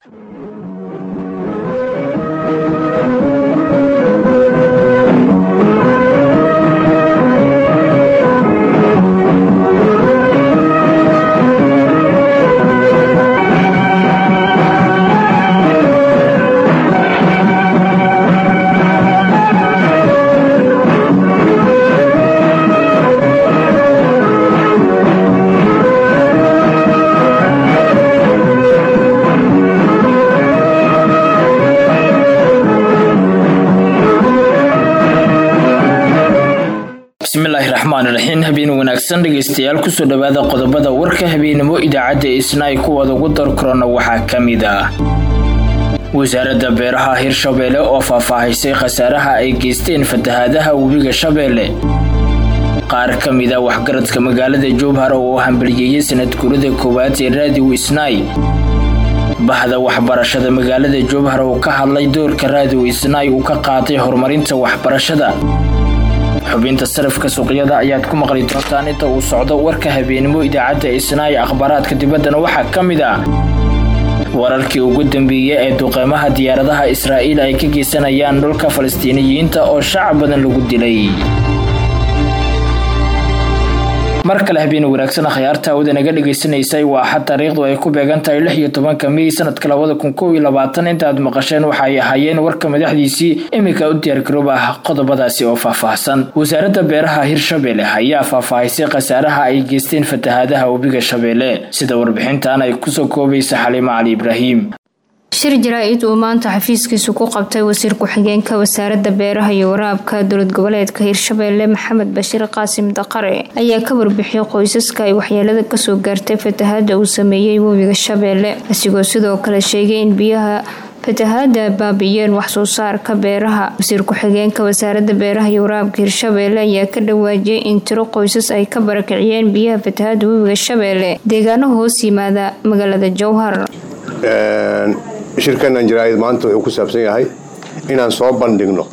habeen wanaagsan dhageystayaal ku soo dhawaada qodobada warka habeenimo idaacada Isnaay kuwada ugu darkorona waxa kamid ah wasaaradda beeraha Hirshabelle oo faahfaahisay khasaaraha ay geysteen fatahaadaha webiga Shabeelle qaar kamid ah waxgaradka magaalada Jowhar oo hambalyeeyay sanad guurida koowaad ee raadiyo Isnaay bahda waxbarashada magaalada Jowhar oo ka hadlay doorka raadiyo Isnaay uu ka qaatay horumarinta waxbarashada xubinta sarifka suuqyada ayaad ku maqli doontaan inta uu socdo warka habeenimo idaacada Isnaay akhbaaraadka dibadana waxa kamid ah wararkii ugu dambeeyay ee duqeymaha diyaaradaha Israa'iil ay ka geysanayaan dhulka Falastiiniyiinta oo shacab badan lagu dilay markale habeen wanaagsan khiyaarta wadanaga dhageysanaysay waa xad taariikhdu ay ku beegan tahay 16 May sanadka 2021 inta aad maqasheen waxa ay ahaayeen warka madaxdiisii imika u diyaar garooba qodobadaasi oo faahfaahsan wasaaradda beeraha Hirshabelle ayaa faahfaahisay khasaaraha ay geysteen fatahaadaha webiga Shabeelle sida warbixintan ay ku soo koobaysa Xaliima Cali Ibraahim shir jaraa'id oo maanta xafiiskiisu ku qabtay wasiir ku-xigeenka wasaaradda beeraha iyo waraabka dowlad goboleedka Hirshabelle Maxamed Bashiir Qaasim Daqare ayaa ka warbixiyay qoysaska ay waxyeelada ka soo gaartay fatahaada uu sameeyay webiga Shabeelle asigoo sidoo kale sheegay in biyaha fatahaada baabiyeen wax soo saarka beeraha wasiir ku-xigeenka wasaaradda beeraha iyo waraabka Hirshabelle ayaa ka dhawaajiyay in tiro qoysas ay ka barakiciyeen biyaha fatahaada webiga Shabeelle deegaano hoos yimaada magaalada Jowhar shirkan jaraa'id maanta wuxuu ku saabsan yahay inaan soo bandhigno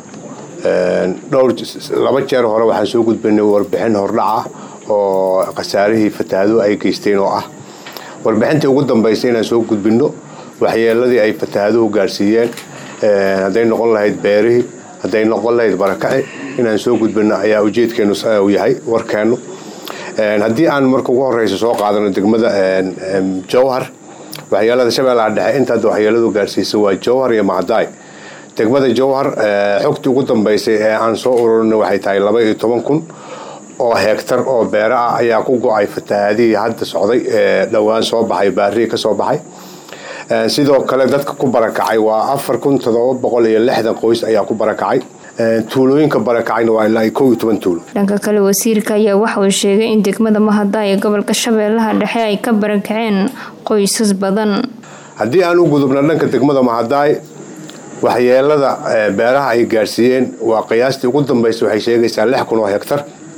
laba jeer hore waxaan soo gudbinay warbixin hordhaca oo khasaarihii fatahaadu ay geysteen oo ah warbixintii ugu dambeysay inaan soo gudbino waxyeeladii ay fatahaaduhu gaarsiiyeen haday noqon lahayd beerihii haday noqon lahayd barakaci inaan soo gudbino ayaa ujeedkeenu u yahay warkeenu haddii aan marka ugu horeysa soo qaadano degmada Jowhar waxyeelada Shabeellaha Dhexe inta waxyeeladu gaarsiisay waa Jowhar iyo Macdaay degmada Jowhar xogtii ugu dambeysay ee aan soo ururinay waxay tahay 12,000 oo hektar oo beera ah ayaa ku go'ay fatahaadii hadda socday dhawaan soo baxay baari ka soo baxay sidoo kale dadka ku barakacay waa 4,760 qoys ayaa ku barakacay tuulooyinka barakacayna waa ilaa 12 tuulo dhanka kale wasiirka ayaa waxa uu sheegay in degmada Mahadaay ee gobolka Shabeellaha Dhexe ay ka barakaceen qoysas badan haddii aan u gudubno dhanka degmada Mahadaay waxyeelada beeraha ay gaarsiiyeen waa qiyaastii ugu dambeysay waxay sheegaysaa 6,000 oo hektar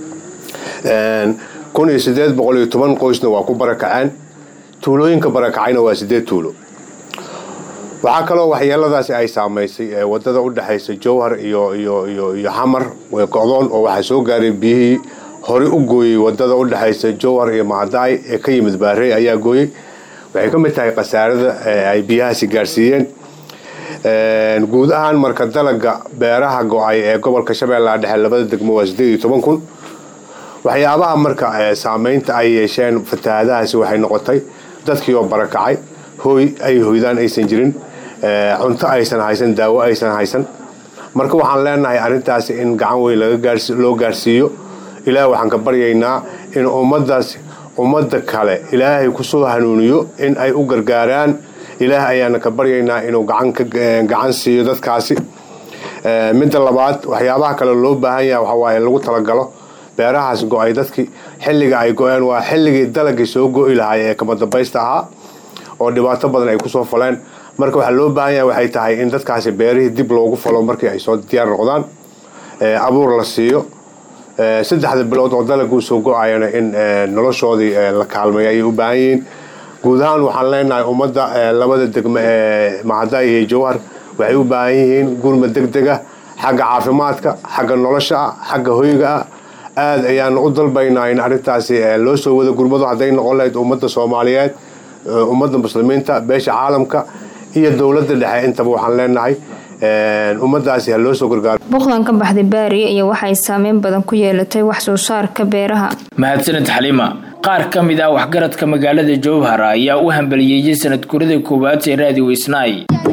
1,810 qoysna waa ku barakaceen tuulooyinka barakacayna waa 8 tuulo waxa kale oo waxyeeladaasi ay saameysay wadada u dhaxaysa Jowhar iyo Xamar way go'doon oo waxa soo gaaray biyihii hore u gooyay wadada u dhaxaysa Jowhar iyo Macdaay ee ka yimid Baarey ayaa gooyay waxay ka mid tahay khasaarada ay biyahaasi gaarsiiyeen guud ahaan marka dalaga beeraha go'ay ee gobolka Shabeellaha Dhexe labada degmo waa 18,000 waxyaabaha marka saameynta ay yeesheen fatahaadahaasi waxay noqotay dadkii oo barakacay hooy ay hoydaan aysan jirin cunto aysan haysan daawo aysan haysan marka waxaan leenahay arintaas in gacan weyn loo gaarsiiyo ilaahay waxaan ka baryaynaa in ummadda kale ilaahay ku soo hanuuniyo in ay u gargaaraan ilaahay ayaana ka baryaynaa inuu gacan siiyo dadkaasi midda labaad waxyaabaha kale loo baahan yahay waxa waaye lagu talagalo beerahaas go'ay dadkii xilliga ay go'een waa xilligii dalagii soo go'i lahaa ee kama dambaysta ahaa oo dhibaato badan ay ku soo faleen marka waxa loo baahan yahay waxay tahay in dadkaasi beerihii dib loogu falo markii ay soo diyaar noqdaan abuur la siiyo 3 bilood oo dalagu soo go'ayna in noloshoodii la kaalmeeyo ay u baahan yihiin guud ahaan waxaan leenahay ummadda labada degmo ee Macdaay iyo Jowhar waxay u baahan yihiin gurmad degdeg ah xagga caafimaadka xagga nolosha xagga hoyga aad ayaan u dalbaynaa in arintaasi loo soo wada gurmado haday noqon lahayd ummadda Soomaaliyeed ummadda muslimiinta beesha caalamka iyo dowladda dhexe intaba waxaan leenahay ummadaasi ha loo soo gargaaro. Boqdan ka baxday Baari iyo waxay saameyn badan ku yeelatay wax soo saarka beeraha. Mahadsanid Xalima. qaar ka mid ah waxgaradka magaalada Jowhar ayaa u hambalyeeyay sanad guurida koowaad ee Radio Isnay.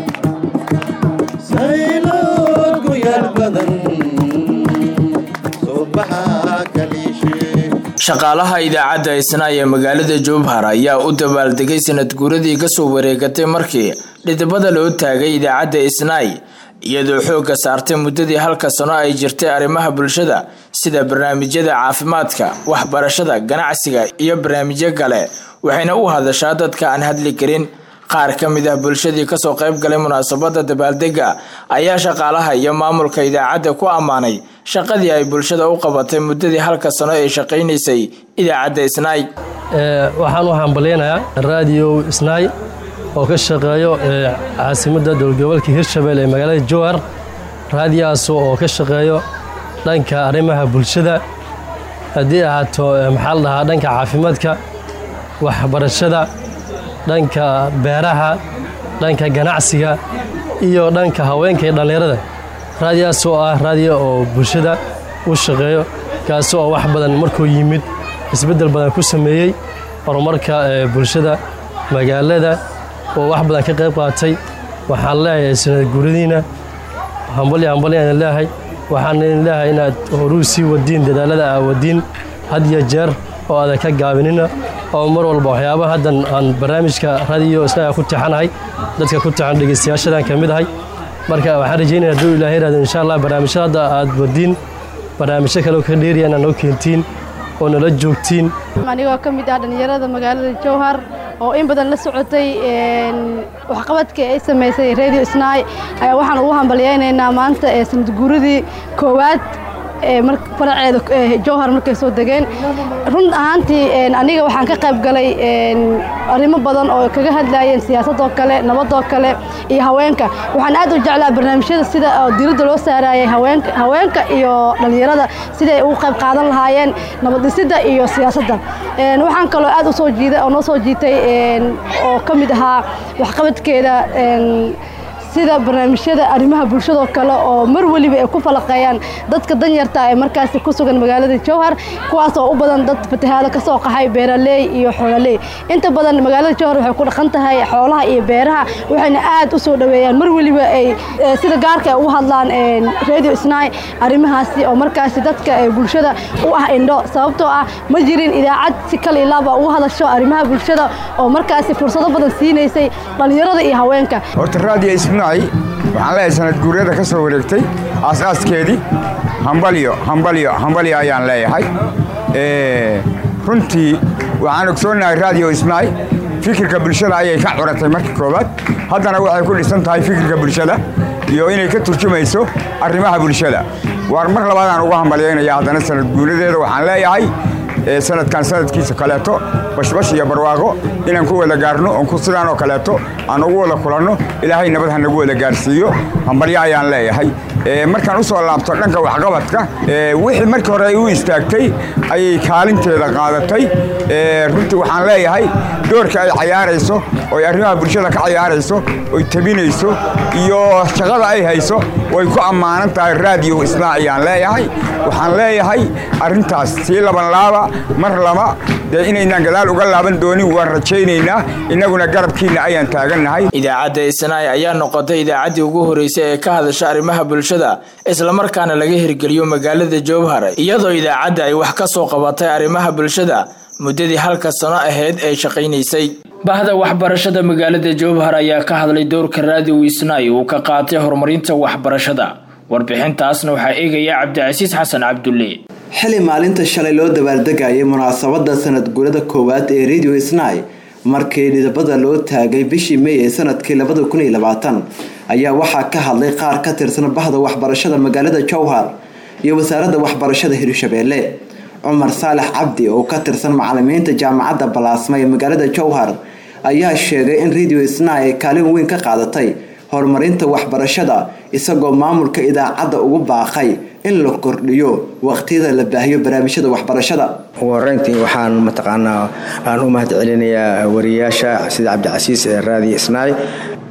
shaqaalaha idaacadda Isnay ee magaalada Jowhar ayaa u dabaaldegay sanad guuradii ka soo wareegatay markii dhidibada loo taagay idaacadda Isnay iyadoo xooga saartay muddadii halka sano ay jirtay arrimaha bulshada sida barnaamijyada caafimaadka, waxbarashada, ganacsiga iyo barnaamijyo kale waxayna u hadashaa dadka aan hadli karin. qaar ka mid ah bulshadii ka soo qayb galay munaasabada dabaaldega ayaa shaqaalaha iyo maamulka idaacadda ku amaanay shaqadii ay bulshada u qabatay muddadii halka sano ee shaqaynaysay idaacadda Isnay. waxaan u hambaleynayaa Radio Isnay oo ka shaqeeyo caasimadda dowladgobolka Hirshabelle ee magaalada Jowhar. raadiyaas oo ka shaqeeyo dhanka arrimaha bulshada hadii ahaato dhanka caafimaadka, waxbarashada, dhanka beeraha, dhanka ganacsiga iyo dhanka haweenka iyo dhalinyarada. raadiyaas oo ah raadiyo oo bulshada u shaqeeyo kaas oo wax badan markuu yimid isbedel badan ku sameeyay horumarka bulshada magaalada oo wax badan ka qayb qaatay. waxaan leeyahay sanad guuradiina hambali aan leeyahay. waxaan leeyahay inaad horuusii wadiin dadaalada aad wadiin had iyo jeer oo aad ka gaabinina oo mar walba waxyaabaha haddan aan barnaamijka Radio Isnay ku taxanahay dadka ku taxan dhageystayaashadan ka mid ahay. marka waxaan rajaynayaa duu Ilaahay raad insha Allah barnaamijyada aad wadiin barnaamijyo kale oo ka dheeriyana noo keentiin oo nala joogtiin. anigoo ka mid ah dhalinyarada magaalada Jowhar oo in badan la socotay waxqabadka ay sameysay Radio Isnay ayaa waxaan ugu hambalyeeynaa maanta sanad guuradii koowaad faraceeda Jowhar markay soo dageen. run ahaantii aniga waxaan ka qayb galay arrimo badan oo kaga hadlayeen siyaasadda kale, nabadda kale iyo haweenka. waxaan aad u jeclaa barnaamijyada sida diiradda loo saarayay haweenka iyo dhalinyarada sida ay uga qayb qaadan lahaayeen nabad dhisidda iyo siyaasadda. waxaan kaloo aad u soo jiiday oo noo soo jiitay oo ka mid ahaa waxqabadkeeda sida barnaamijyada arrimaha bulshada kale oo mar waliba ay ku falaqeeyaan dadka danyarta ee markaas ku sugan magaalada Jowhar kuwaas oo u badan dad fatahaada ka soo qaxay beeraley iyo xoololey. inta badan magaalada Jowhar waxay ku dhaqan tahay xoolaha iyo beeraha waxayna aad u soo dhaweeyaan mar waliba ay sida gaarka u hadlaan Radio Isnay arrimahaasi oo markaas dadka bulshada u ah indho sababtoo ah ma jirin idaacad si kale ilaaba u hadasho arrimaha bulshada oo markaas fursado badan siineysay dhalinyarada iyo haweenka. horta Radio Isnay waxaan leeyahay sanad guuriyada ka soo wareegtay aas-aaskeedii hambaliyo ayaan leeyahay. runtii waxaan ogsoonahay Radio Isnay fikirka bulshada ayay ka curatay markii koowaad haddana waxay ku dhisan tahay fikirka bulshada iyo inay ka turjumayso arrimaha bulshada. war mar labaad aan ugu hambalyeynaya haddana sanad guurideeda waxaan leeyahay sanadkan sanadkiisa kaleeto bashbash iyo barwaaqo inaan ku wada gaarno oo ku sidaan oo kaleeto aan ugu wada kulanno ilaahay nabad ha nagu wada gaarsiiyo hambalyo ayaan leeyahay. markaan u soo laabto dhanka waxqabadka wixii markii hore ay u istaagtay ayay kaalinteeda qaadatay. runtii waxaan leeyahay doorka ay ciyaarayso oo arrimaha bulshada ka ciyaarayso oo tabinayso iyo shaqada ay hayso way ku amaanan tahay Radio Isnay ayaan leeyahay. waxaan leeyahay arintaas si laban mar lama inaynaan gadaal uga laaban doonin waan rajaynaynaa inaguna garabkiina ayaan taaganahay. idaacadda Isnay ayaa noqotay idaacaddii ugu horeysay ee ka hadasha arrimaha bulshada isla markaana laga hirgeliyo magaalada Jowhar iyadoo idaacadda ay wax ka soo qabatay arrimaha bulshada muddadii halka sano ahayd ay shaqaynaysay. bahda waxbarashada magaalada Jowhar ayaa ka hadlay doorka Radio Isnay uu ka qaatay horumarinta waxbarashada. warbixintaasna waxaa eegaya Cabdicasiis Xasan Cabdulle. xili maalinta shalay loo dabaaldegayay munaasabada sanad guurida koowaad ee Radio Isnay markii dhidibada loo taagay bishii May ee sanadkii 2020 ayaa waxaa ka hadlay qaar ka tirsan bahda waxbarashada magaalada Jowhar iyo wasaaradda waxbarashada Hirshabelle. Umar Saalax Cabdi oo ka tirsan macallimiinta jaamacadda Balaasma ee magaalada Jowhar ayaa sheegay in Radio Isnay ay kaalin weyn ka qaadatay horumarinta waxbarashada isagoo maamulka idaacadda ugu baaqay in la kordhiyo waqtiyada la baahiyo barnaamijyada waxbarashada. wareyntii waxaan u mahad celinayaa wariyaasha sida Cabdicasiis ee Radio Isnay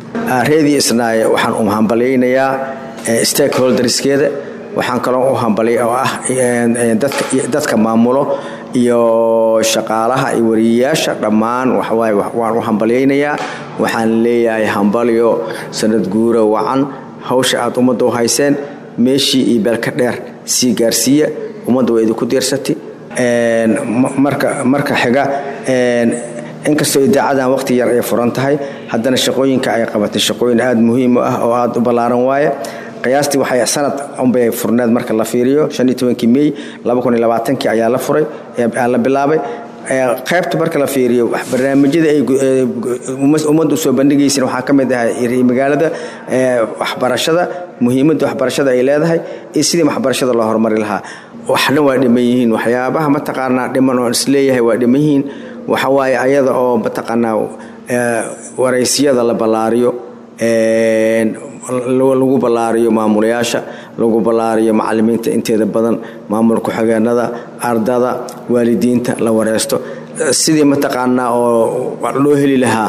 Radio Isnaay waxaan u hambaleynayaa stakeholderskeeda waxaan kaloo u hambaliyay oo ah dadka maamulo iyo shaqaalaha iyo wariyaasha dhammaan waan u hambaleynayaa waxaan leeyahay hambaliyo sanad guura wacan hawsha aad ummadda u hayseen meeshii iyo beelka dheer sii gaarsiiya ummadda way idinku diirsatay marka xiga inkastoo idaacadan waqti yar ay furan tahay haddana shaqooyinka ay qabatay shaqooyin aad muhiim ah oo aad u ballaaran waaye qiyaastii waxay sanad unbay furneed marka la fiiriyo 15 May 2020 ayaa la furay la bilaabay qaybta marka la fiiriyo barnaamijyada ay ummaddu soo bandhigayeen waxaa ka mid ah magaalada waxbarashada muhiimadda waxbarashada ay leedahay iyo sidii waxbarashada loo horumari lahaa waxna waa dhiman yihiin waxyaabaha mataqaanaa dhiman oo isleeyahay waa dhiman yihiin waxa waaye ayada oo mataqaanaa waraysiyada la ballaariyo lagu ballaariyo maamulayaasha lagu ballaariyo macallimiinta inteeda badan maamulka xogeenada ardada waalidiinta la wareysto sidii mataqaanaa oo loo heli lahaa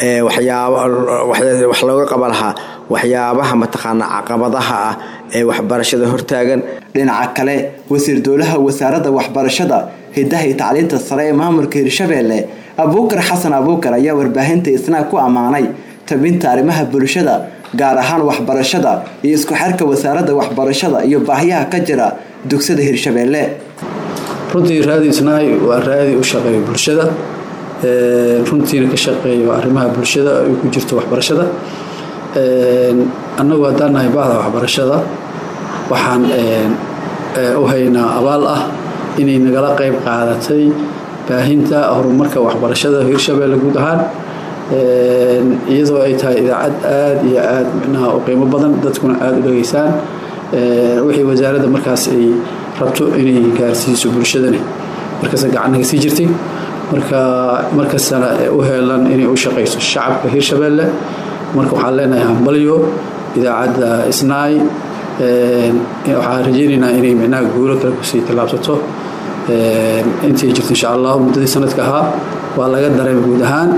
wax looga qaban lahaa waxyaabaha mataqaanaa caqabadaha ah ee waxbarashada hortaagan dhinaca kale wasiir dowlaha wasaaradda waxbarashada hidaha iyo tacliinta sare ee maamulka Hirshabeelle Abuukar Xasan Abuukar ayaa warbaahinta Isnaa ku amaanay tabinta arrimaha bulshada gaar ahaan waxbarashada iyo isku xirka wasaaradda waxbarashada iyo baahiyaha ka jira dugsiyada Hirshabeelle runtii Radio Isnaa waa raadi u shaqeeyo bulshada runtii ka shaqeeyo arrimaha bulshada ay ku jirto waxbarashada annagu haddaan nahay baahda waxbarashada waxaan u haynaa abaal ah inay nagala qayb qaadatay baahinta horumarka waxbarashada Hirshabeelle guud ahaan iyadoo ay tahay idaacad aad iyo aad macnaha u qiimo badan dadkuna aad u dhageysaan wixii wasaaradda markaas ay rabto inay gaarsiiso bulshadana markaas gacanaga sii jirtay markaasna u heelan inay u shaqeyso shacabka Hirshabeelle marka waxaan leenahay hambaliyo idaacadda Isnaay waxaan rajaynaynaa inay macnaha guulo kale ku sii tallaabsato intii jirto insha Allah muddadii sanadka ahaa waa laga dareemay guud ahaan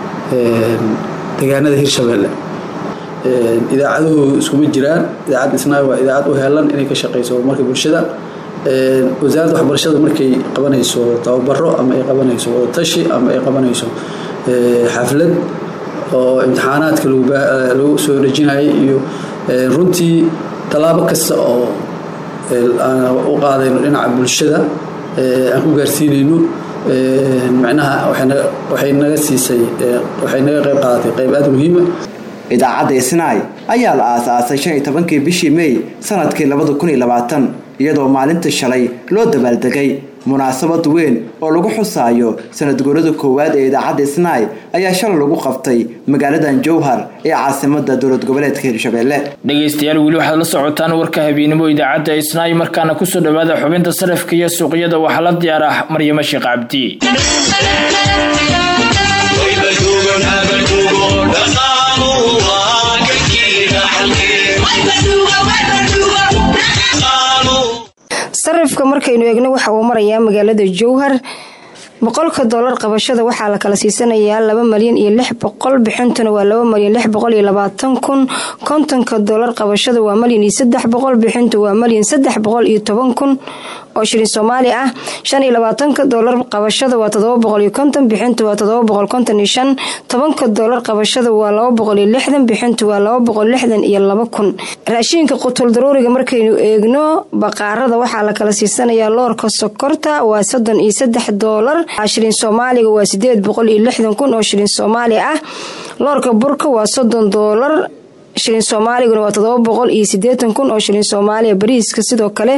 deegaanada Hirshabeelle idaacaduhu isku jiraan idaacad Isnaay waa idaacad u heelan inay ka shaqeyso marka bulshada wasaaradda waxbarashada markay qabanayso tababaro ama ay qabanayso tashi ama ay qabanayso xaflad oo imtixaanaadka lagu soo rajinayay iyo runtii talaabo kasta oo u qaadayno dhinaca bulshada aan ku gaarsiinayno macnaha waxay naga siisay waxay naga qayb qaadatay qayb aad muhiim ah idaacadda Isnaay ayaa la aasaasay 15 bishii May sanadkii 2020 iyadoo maalinta shalay loo dabaaldegay munaasabad weyn oo lagu xusaayo sanad guurada koowaad ee idaacadda Isnaay ayaa shalay lagu qabtay magaalada Jowhar ee caasimadda dowlad goboleedka Hirshabeelle dhageystayaal wali waxaad la socotaan warka habeenimo idaacadda Isnaay markaana ku soo dhawaada xubinta sarifka iyo suuqyada waxa la diyaar ah Maryama Sheekh Cabdi sarifka markaynu eegno waxa uu marayaa magaalada Jowhar $100 qabashada waxaa la kala siisanayaa 2,600,000 bixintuna waa 2,620,000 $50 qabashada waa 1,300,000 bixintu waa 1,310,000 oo shilin Soomaali ah $25 qabashada waa 750 bixintu waa 755 $10 qabashada waa 260 bixintu waa 262,000 raashinka qutul daruuriga markaynu eegno baqaarada waxaa la kala siisanayaa loorka sokorta waa $33 shilin Soomaaliga waa 860,000 oo shilin Soomaali ah loorka burka waa $30 shilin Soomaaliguna waa 780,000 oo shilin Soomaaliya bariiska sidoo kale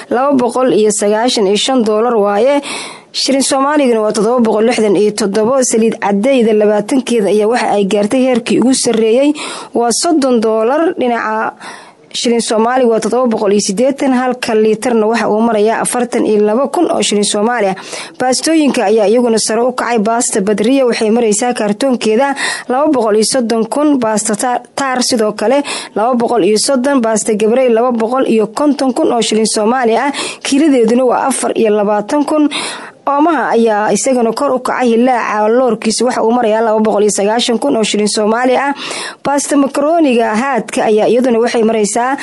$295 waaye shilin Soomaaliguna waa 767 saliid cadayda 20keeda ayaa waxa ay gaartay heerkii ugu sareeyay waa $30 dhinaca shilin Soomaaliga waa 780 halka liitarna waxa uu marayaa 42,000 oo shilin Soomaaliya baastooyinka ayaa iyaguna sare u kacay baasta badriya waxay maraysaa kaartoonkeeda 230,000 baasta taar sidoo kale 230 baasta gabrey 250,000 oo shilin Soomaaliya kiiladeeduna waa 24,000 oomaha ayaa isagana kor u kacay hilaaca loorkiisa waxa uu marayaa 290,000 oo shilin Soomaali ah. Pasta macaroniga haadka ayaa iyaduna waxay maraysaa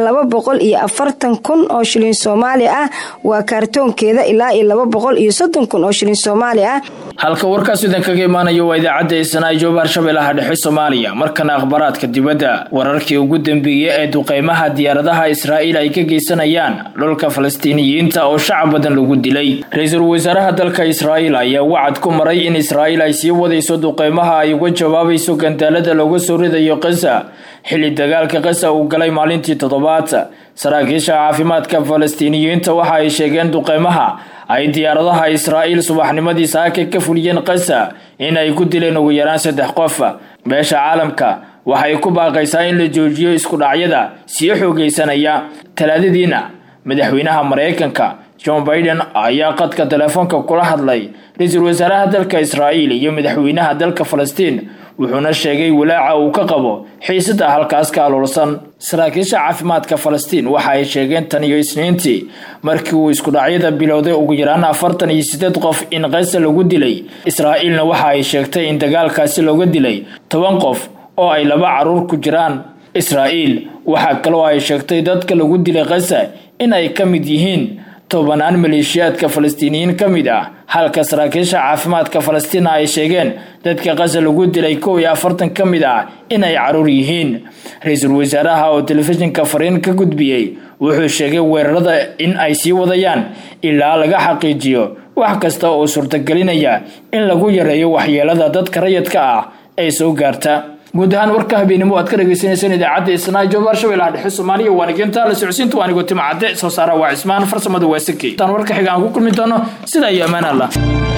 240,000 oo shilin Soomaali ah, waa kaartoonkeeda ilaa 230,000 oo shilin Soomaali ah. halka warkaas idan kaga imaanayo waa idaacadda Isnaa Joobar Shabeellaha Dhexe Soomaaliya. markana akhbaraadka dibadda, wararkii ugu dambeeyay ee duqeymaha diyaaradaha Israa'iil ay ka geysanayaan dhulka Falastiiniyiinta oo shacab badan lagu dilay. Ra'iisul wasaaraha dalka Israa'iil ayaa wacad ku maray in Israa'iil ay sii wadayso duqeymaha ay uga jawaabayso gandaalada looga soo ridayo Gaza xilli dagaalka Gaza uu galay maalintii 7. saraakiisha caafimaadka Falastiiniyiinta waxa ay sheegeen duqeymaha ay diyaaradaha Israa'iil subaxnimadii saaka ka fuliyeen Gaza in ay ku dileen ugu yaraan 3 qof. beesha caalamka waxay ku baaqaysaa in la joojiyo isku dhacyada sii xoogeysanaya. talaadadiina madaxweynaha Mareykanka Joe Biden ayaa qadka telefoonka kula hadlay ra'iisul wasaaraha dalka Israa'iil iyo madaxweynaha dalka Falastiin, wuxuuna sheegay walaaca uu ka qabo xiisada halkaas ka aloolsan. saraakiisha caafimaadka Falastiin waxa ay sheegeen tan iyo Isniintii markii uu isku dhacyada bilowday ugu yaraan 48 qof in Gaza lagu dilay. Israa'iilna waxa ay sheegtay in dagaalkaasi looga dilay 10 qof oo ay 2 caruur ku jiraan. Israa'iil waxa kale oo ay sheegtay dadka lagu dilay Gaza in ay ka mid yihiin 10 maleeshiyaadka Falastiiniyiin ka mid ah, halka saraakiisha caafimaadka Falastiin ay sheegeen dadka Gaza lagu dilay 41 ka mid ah in ay caruur yihiin. ra'iisul wasaaraha oo telefishinka fariin ka gudbiyay wuxuu sheegay weerarada in ay sii wadayaan ilaa laga xaqiijiyo wax kasta oo suurtagelinaya in lagu yareeyo waxyeelada dadka rayidka ah ee soo gaarta. guud ahaan warka habeenimo aad ka dhageysaneyseen idaacadda Isnaa Joobar Shabeellaha Dhexe Soomaaliya. waanigeenta la socodsiinta waanigo Timcade soo saara waa Ismaan farsamada waa Siki. tan warka xiga aan ku kulmi doono sida iyo amaan Allah.